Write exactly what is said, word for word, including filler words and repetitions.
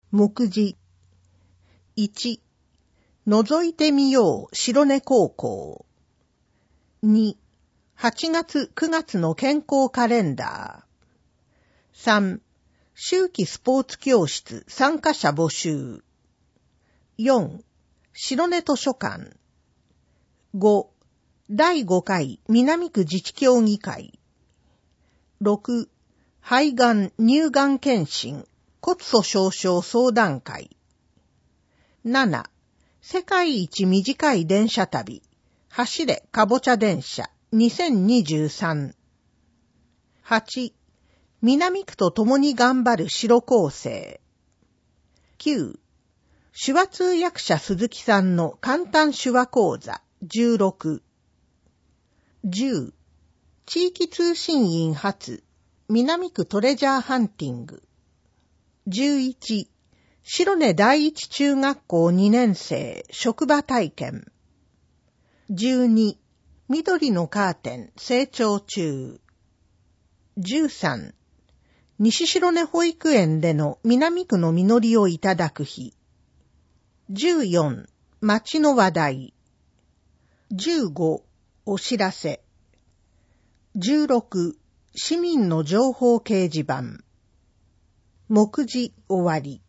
目次。いち、覗いてみよう白根高校。に、はちがつくがつの健康カレンダー。さん、秋季スポーツ教室参加者募集。よん、白根図書館。ご、だいごかい南区自治協議会。ろく、肺がん乳がん検診骨粗鬆症相談会。なな、世界一短い電車旅走れかぼちゃ電車にせんにじゅうさん。はち、南区と共に頑張る白高生。きゅう、手話通訳者鈴木さんの簡単手話講座じゅうろく。じゅう、地域通信員発南区トレジャーハンティング。じゅういち、白根第一中学校にねん生職場体験。じゅうに、緑のカーテン成長中。じゅうさん、西白根保育園での南区の実りをいただく日。じゅうよん、町の話題。じゅうご、お知らせ。じゅうろく、市民の情報掲示板。目次終わり。